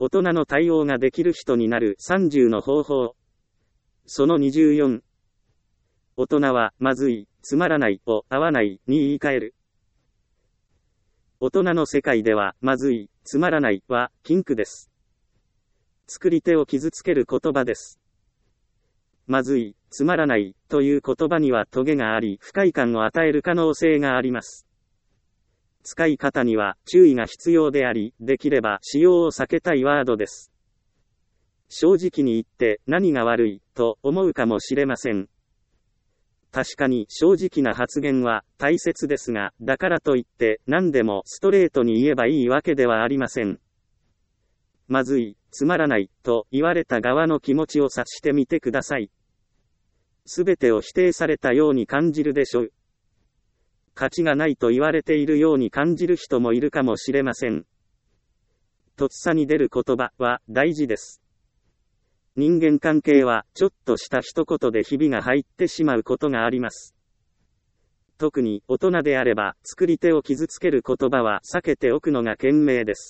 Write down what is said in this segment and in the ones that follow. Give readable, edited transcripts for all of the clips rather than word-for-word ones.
大人の対応ができる人になる30の方法。その24。大人は、まずい、つまらないを合わないに言い換える。大人の世界では、まずい、つまらないは、禁句です。作り手を傷つける言葉です。まずい、つまらないという言葉にはトゲがあり、不快感を与える可能性があります。使い方には注意が必要であり、できれば使用を避けたいワードです。正直に言って何が悪いと思うかもしれません。確かに正直な発言は大切ですが、だからといって何でもストレートに言えばいいわけではありません。まずい、つまらないと言われた側の気持ちを察してみてください。すべてを否定されたように感じるでしょう。価値がないと言われているように感じる人もいるかもしれません。とっさに出る言葉は大事です。人間関係はちょっとした一言でひびが入ってしまうことがあります。特に大人であれば作り手を傷つける言葉は避けておくのが賢明です。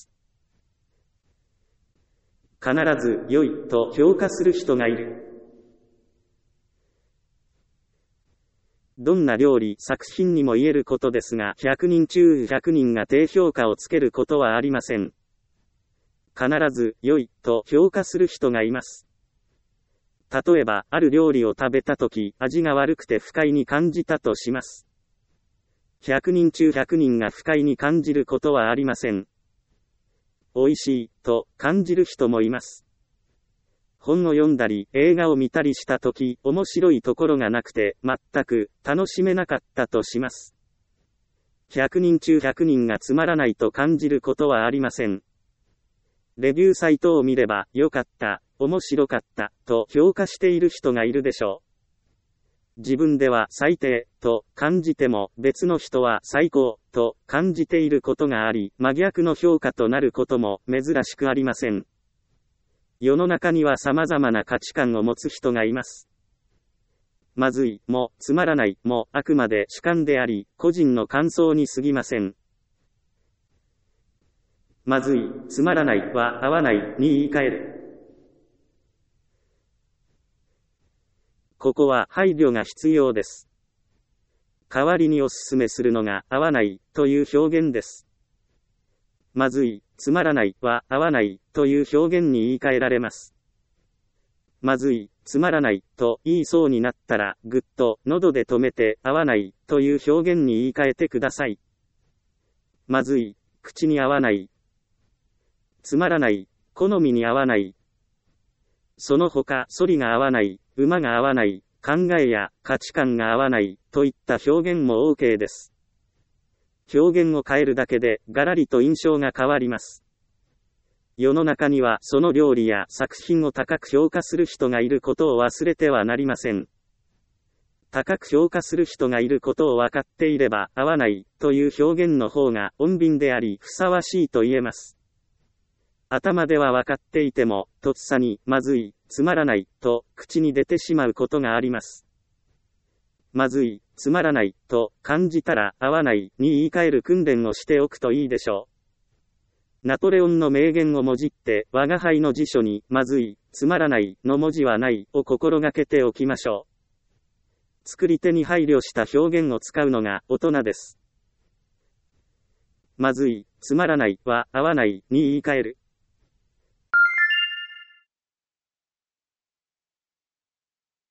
必ず良いと評価する人がいる。どんな料理、作品にも言えることですが、100人中100人が低評価をつけることはありません。必ず良いと評価する人がいます。例えば、ある料理を食べたとき、味が悪くて不快に感じたとします。100人中100人が不快に感じることはありません。美味しいと感じる人もいます。本を読んだり、映画を見たりしたとき、面白いところがなくて、全く楽しめなかったとします。100人中100人がつまらないと感じることはありません。レビューサイトを見れば、良かった、面白かった、と評価している人がいるでしょう。自分では最低、と感じても、別の人は最高、と感じていることがあり、真逆の評価となることも珍しくありません。世の中には様々な価値観を持つ人がいます。まずい、も、つまらない、も、あくまで主観であり、個人の感想に過ぎません。まずい、つまらないは合わないに言い換える。ここは配慮が必要です。代わりにおすすめするのが合わないという表現です。まずい、つまらないは合わないという表現に言い換えられます。まずい、つまらないと言いそうになったらぐっと喉で止めて合わないという表現に言い換えてください。まずい、口に合わない。つまらない、好みに合わない。その他、反りが合わない、馬が合わない、考えや価値観が合わないといった表現も OK です。表現を変えるだけでガラリと印象が変わります。世の中にはその料理や作品を高く評価する人がいることを忘れてはなりません。高く評価する人がいることを分かっていれば、合わないという表現の方が穏便でありふさわしいと言えます。頭では分かっていても、とっさに、まずい、つまらない、と、口に出てしまうことがあります。まずい、つまらない、と、感じたら、合わない、に言い換える訓練をしておくといいでしょう。ナポレオンの名言をもじって、我が輩の辞書に、まずい、つまらない、の文字はない、を心がけておきましょう。作り手に配慮した表現を使うのが、大人です。まずい、つまらない、は、合わない、に言い換える。